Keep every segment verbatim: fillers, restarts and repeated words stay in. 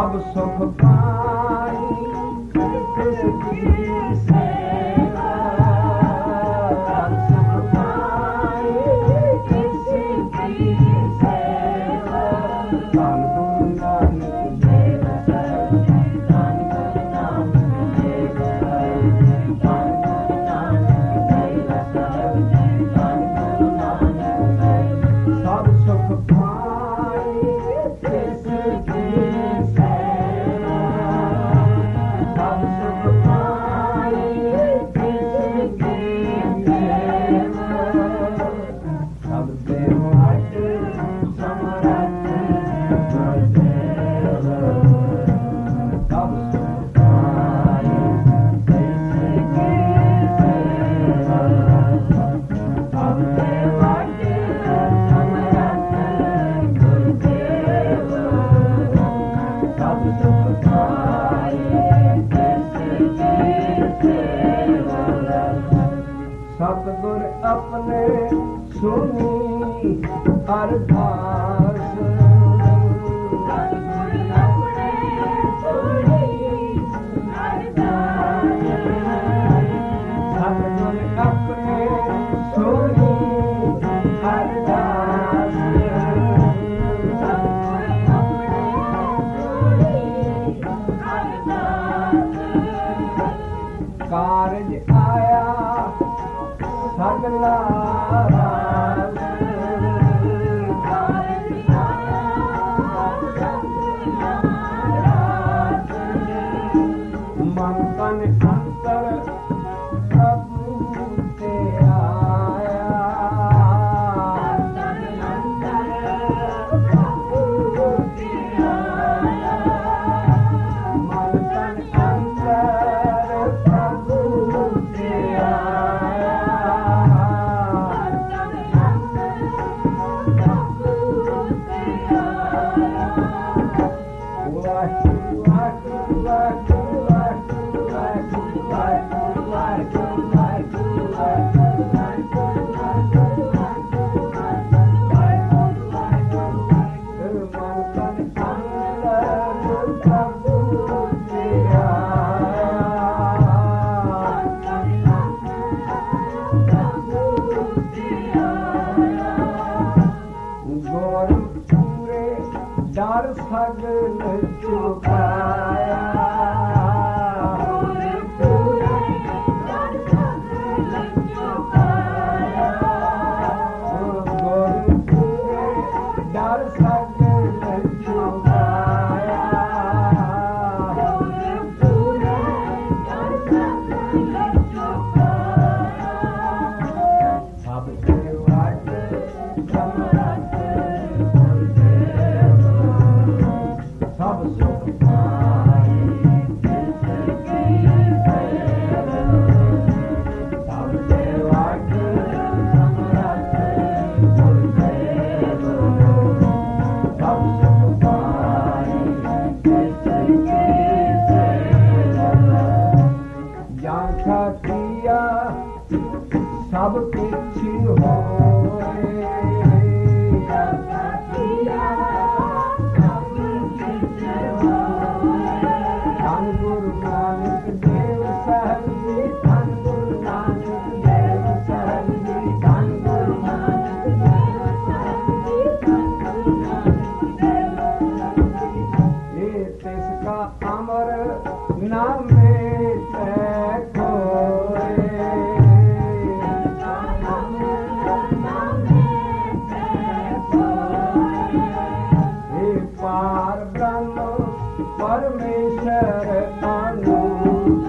सब सुख पाई तिसकी सेवा, सब सुख पाई तिसकी सेवा। धन गुरु नानक देव सहज, धन गुरु नानक देव सहज, धन गुरु नानक देव सहज, धन गुरु नानक देव। सब सुख पाई तिसकी सेवा, सब सुख पाई तिसकी सेवा। सब देव हट समरथ गुरुदेव, सब सुख पाई तिसकी सेवा। सब देव हट समरथ गुरुदेव, सब सुख पाई तिसकी सेवा। सतगुर अपने सुनी अरदास, सतगुर अपने सुनी अरदास, सतगुर अपने सुनी अरदास, सतगुर अपने सुनी अरदास। कारज आया सगला रास, कारज आया सगला रास। मन तन अंतर प्रभु ते आया, मन तन अंतर प्रभु ते आया, मन तन अंतर प्रभु ते आया, मन तन अंतर प्रभु ते आया। वाहिगुरू वाहिगुरू वाहिगुरू वाहिगुरू वाहिगुरू वाहिगुरू वाहिगुरू वाहिगुरू वाहिगुरू वाहिगुरू वाहिगुरू वाहिगुरू वाहिगुरू। मन तन अंतर प्रभु ते आया, मन तन अंतर प्रभु ते आया। गौरव पूरे डर सगल चुकाया, गौरव पूरे डर सगल चुकाया, गौरव पूरे डर सगल चुकाया, गौरव पूरे डर सगल चुकाया। सब ते वट समरथ गुरुदेव, सब सुख पाई तिसकी सेवा। सब ते वट समरथ गुरुदेव, सब सुख पाई तिसकी सेवा। जांखा किया सब किछ होए, जांखा किया सब किछ होए। धन गुरु नानक देव सहज जी, धन गुरु नानक देव सहज जी, धन गुरु नानक देव सहज जी, धन गुरु नानक देव सहज जी। ये तिसका अमर नामे ते खोए, तिसका अमर नामे ते खोए। हे पार ब्रह्म परमेश्वर अनूप,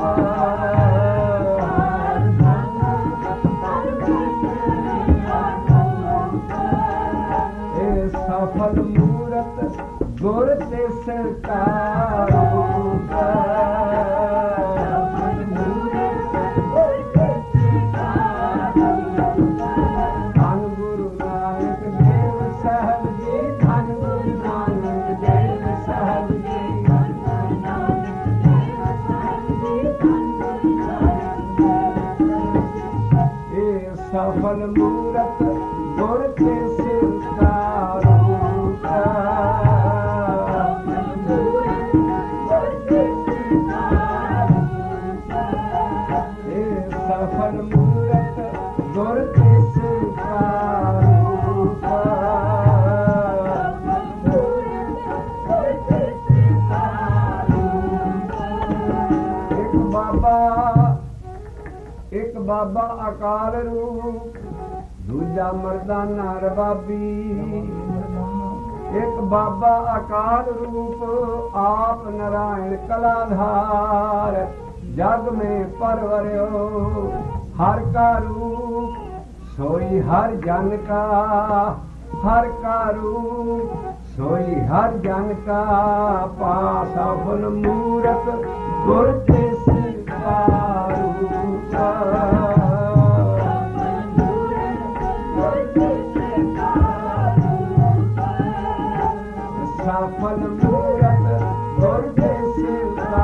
पार ब्रह्म परमेश्वर अनूप। हे सफल मूरत गुर तिसका रूप, सफल मूरत गुर तिसका रूप। धन गुरु नानक देव सहज जी, धन गुरु नानक देव सहज जी, धन गुरु नानक देव सहज जी, धन गुरु नानक देव सहज जी। हे सफल मूरत गुर तिसका रूप, सफल मूरत ਬਾਬਾ ਅਕਾਲ ਰੂਪ, ਦੂਜਾ ਮਰਦਾਨਾ ਰਬਾਬੀ। ਇੱਕ ਬਾਬਾ ਅਕਾਲ ਰੂਪ ਆਪ ਨਾਰਾਇਣ ਕਲਾਧਾਰ, ਜਗ में परवरियो हर का रूप, सोई हर जन का हर का रूप, सोई हर जन का पासा फुल मूरत गुर तिस का रूप। सफल मूरत गुर तिस का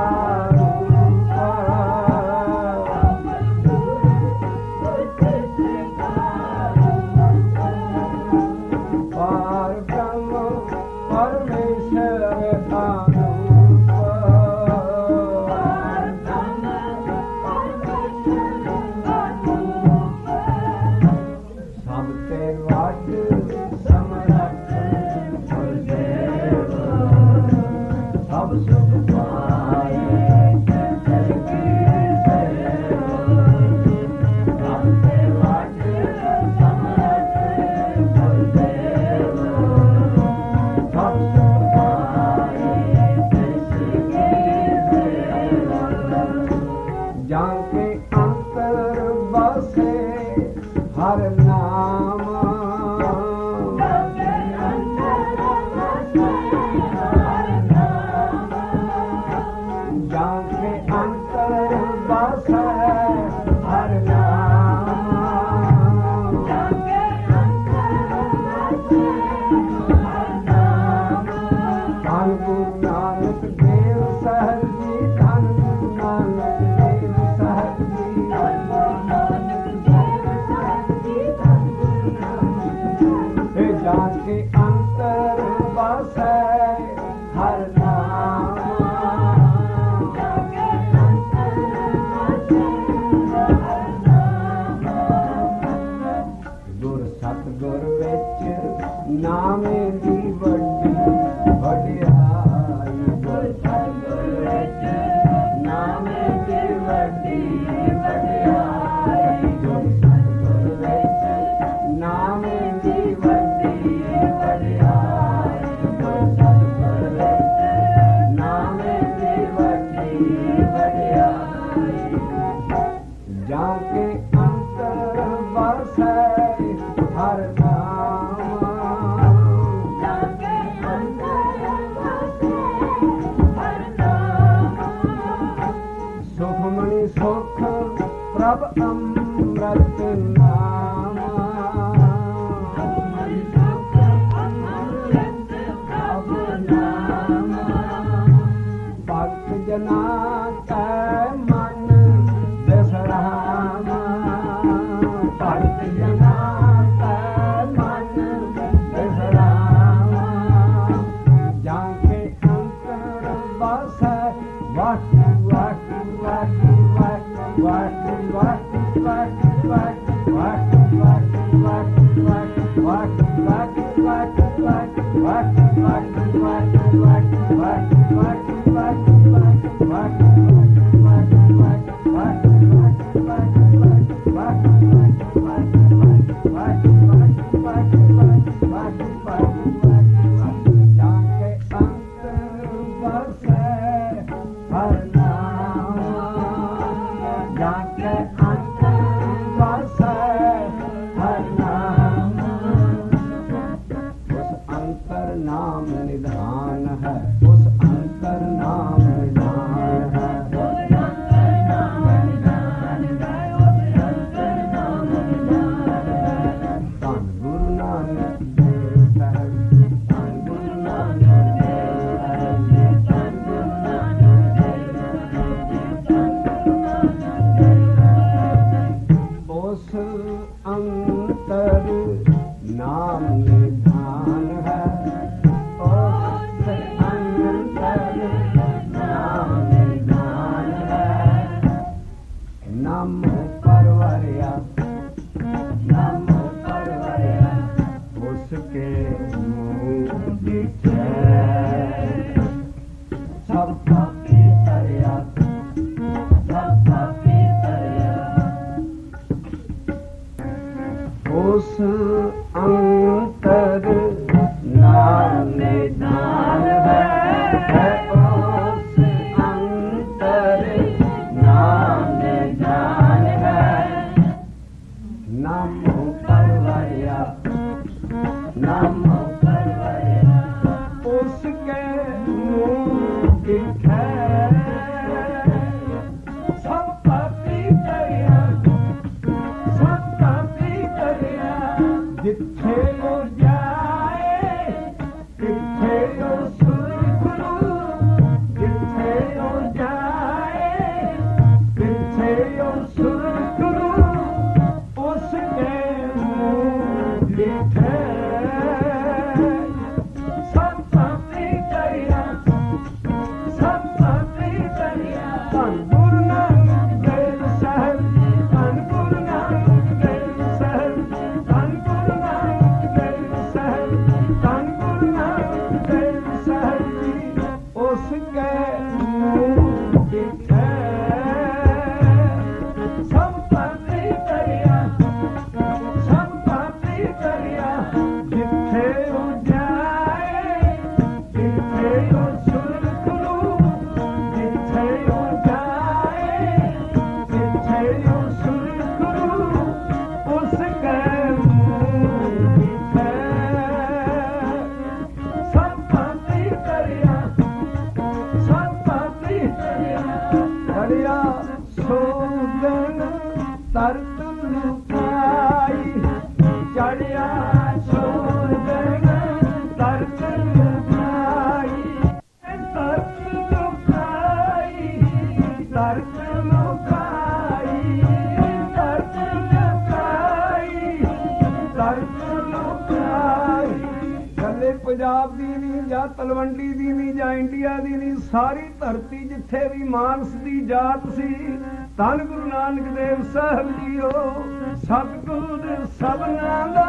पंजाब दी नहीं जा तलवंडी दी नहीं जा इंडिया दी नहीं सारी धरती जिथे भी मानस दी जात सी धन गुरु नानक देव साहब जी हो सतगुरु दे सबना दा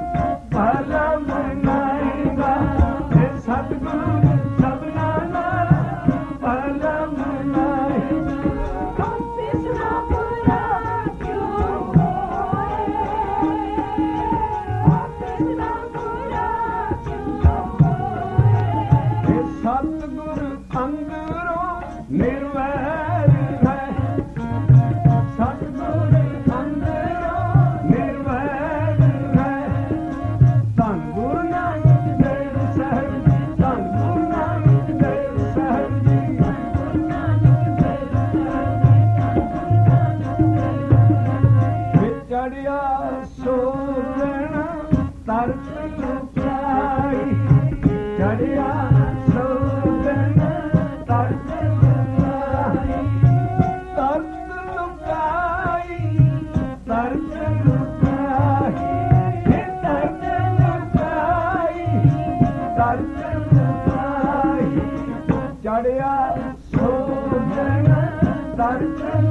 भला मनाएगा सतगुरु दे सबना दा भला मनाएगा कृष्णा पूरा क्यों होए कृष्णा पूरा सतगुरु अंदरों निर्वैर है सतगुरु अंदरों निर्वैर है धन गुरु नानक देव साहब धन गुरु नानक देव साहब जी चढ़िया सोचना तरस लुकाई चढ़िया चढ़िया सोचना दर्शन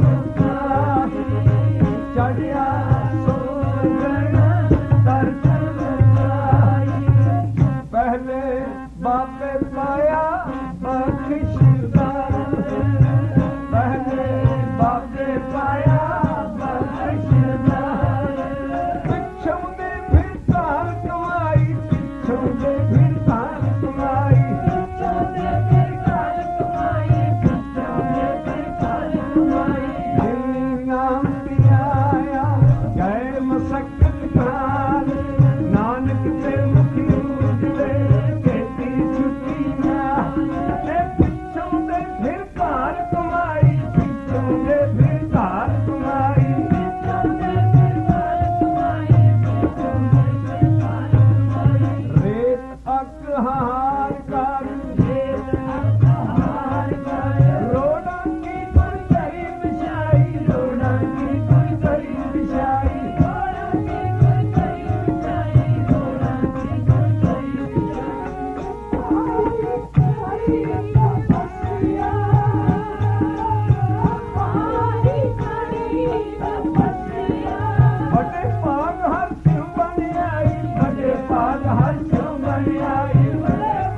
चढ़िया सोचना दर्शन पहले बापे पाया बख्शिशदार पहले बापे पाया बख्शिशदार पिछों दे फिर तार कमाई पिछों दे फिर तार कमाई पिछों दे फिर तार कमाई पिछों दे फिर तार कमाई नाम पियाया गए मसक्कत काल नानक ते मुख नूर दे खेती छुट्टी ना पिछों दे फिर तार कमाई पिछों दे फिर तार कमाई पिछों दे फिर तार कमाई पिछों दे फिर तार कमाई रेत अक हार कर रेत अक हार कर रोड़ा की कोई दरी बिछाई रोड़ा की कोई दरी बिछाई रोड़ा की कोई दरी बिछाई रोड़ा की कोई दरी बिछाई तपस्या हमारी करी तपस्या बड़े पाग हर सिंह बन आई बड़े पाग हर सिंह बन आई बड़े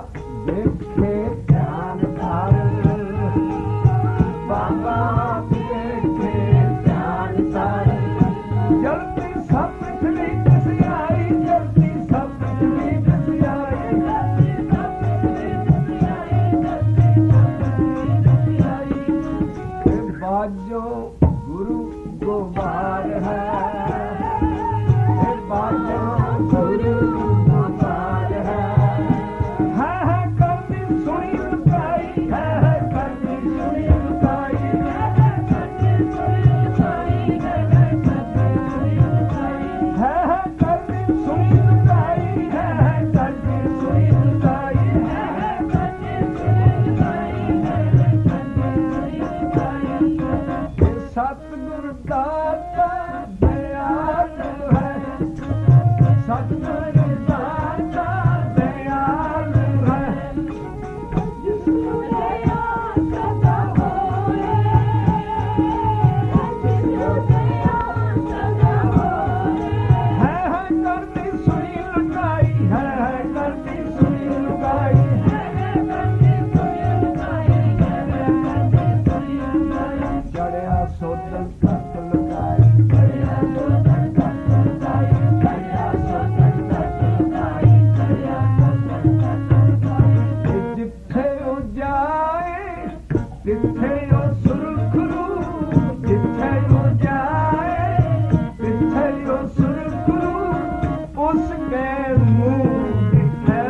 देखे ध्यान धार बाबा देखे ध्यान धार जल्दी सब पृथ्वी बस आई जल्दी सब पृथ्वी बस आई बाजो गुरु गोबार है बाजो गुरु गोबार है है है करनी सुनी लुकाई है है करनी सुनी लुकाई है है करनी सुनी लुकाई है है करनी सुनी लुकाई है है करनी सुनी लुकाई है है करनी सुनी लुकाई है सतगुरु दाता दयालु है सतगुरु दाता दयालु है जिसको दया सदा होए जिसको दया सदा होए है है करनी सुनी लुकाई है है करनी सुनी लुकाई है है करनी सुनी लुकाई है है करनी सुनी लुकाई चढ़िया सोतन तक लुकाई चढ़िया सोतन तक लुकाई चढ़िया सोतन तक लुकाई चढ़िया सोतन तक लुकाई जिथे ओ जाए तिथे ओ सुरखरू जिथे ओ जाए तिथे ओ सुरखरू उसके मुंह दिखे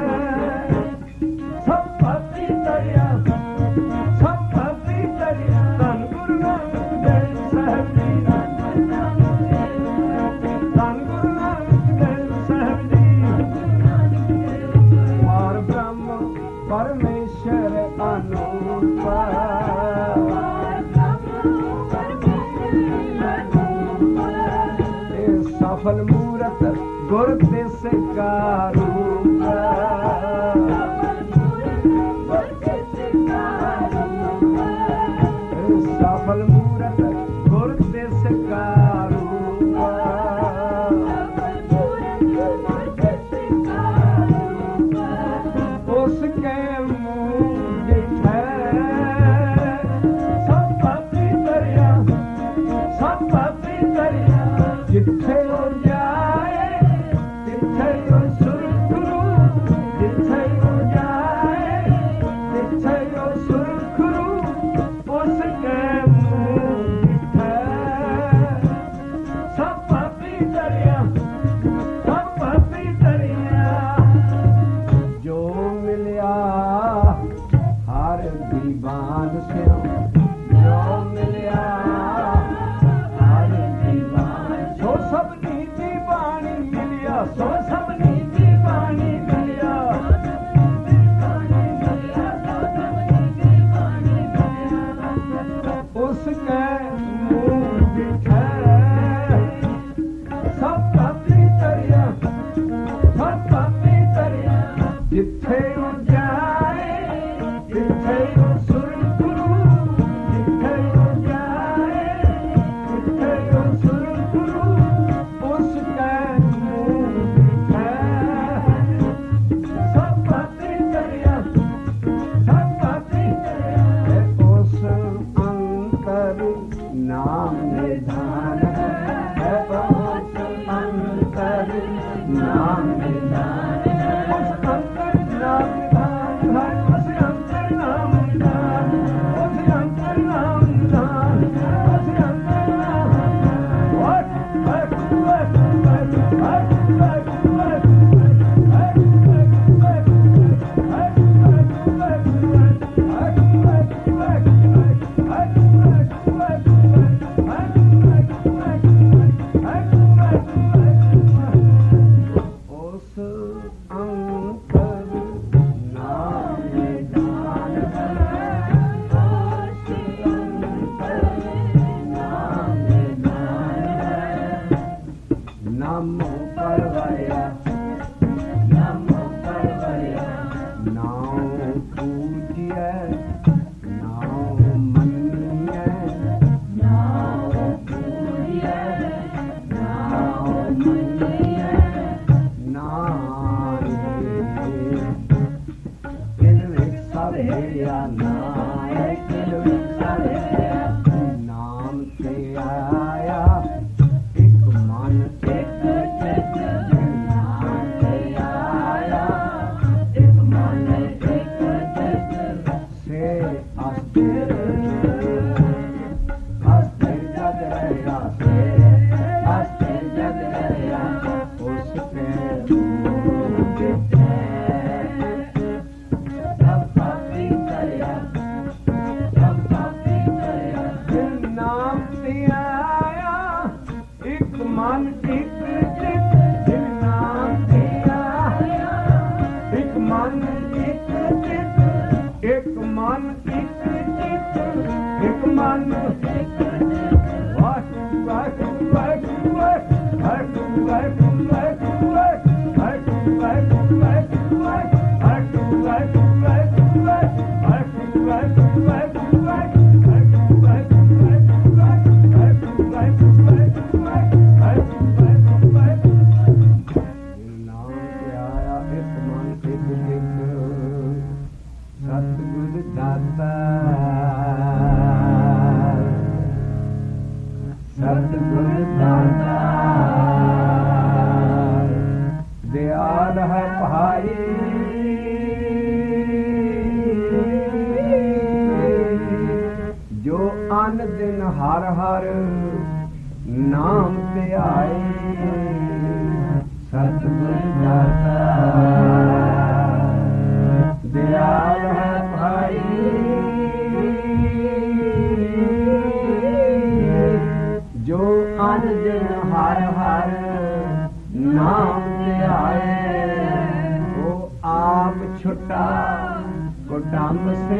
सब पति दरिया सब पति दरिया धन गुरु नानक देव साहब जी धन गुरु नानक देव साहब जी और ब्रह्म परमेश्वर अनूप ये सफल मूरत गुर देश का रूप सफल मूरत गुर देश का रूप उसके मुंह दिखे सब पति दरिया सब पति दरिया जिथे ओ जाए तिथे ओ सुरखरू जिथे ओ जाए तिथे ओ सुरखरू उसके मुंह दिखे सब पति दरिया सब पति दरिया जो मिलिया हर दीवान से जो मिलिया हर दीवान सो सब नीति बाणी मिलिया सो सब नीति बाणी मिलिया उसके मुंह दिखे सब पति दरिया सब पति दरिया जिथे ओ जाए तिथे ओ सुरखरू जिथे ओ जाए तिथे ओ सुरखरू उसके मुंह दिखे सब पति दरिया सब पति दरिया उस अंतर नाम निधान है उस अंतर नाम निधान है उस अंतर नाम निधान है उस अंतर नाम निधान उस अंतर नाम निधान उस अंतर नाम what what what what what what उस अंतर नाम निधान है उस अंतर नाम निधान है नमो परवया नमो परवया नाम पूज्य नाम मन्य नाम पूज्य नाम मन्य नाम भेड़िया नायक विचारिया नाम से आया एक मन एक चित नाम से आया एक मन एक चित से अस्थिर अस्थिर जग रहा से अस्थिर जग रहा उसके मन एक चित जिन नाम से आया एक मन एक चित एक मन एक चित एक मन वासु वासु वासु वासु वासु वासु वासु वासु वासु वासु वासु वासु वासु वासु वासु वासु सतगुर दाता सतगुर दाता दयाल है भाई जो अन दिन हर हर नाम पे आए सतगुर दाता दयाल है भाई जो अन दिन हर हर नाम से आए वो आप छुटा कुटुंब से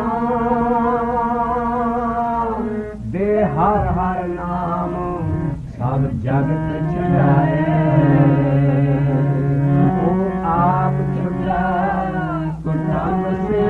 दे हर हर नाम सब जगत छुड़ाए वो आप छुटा कुटुंब से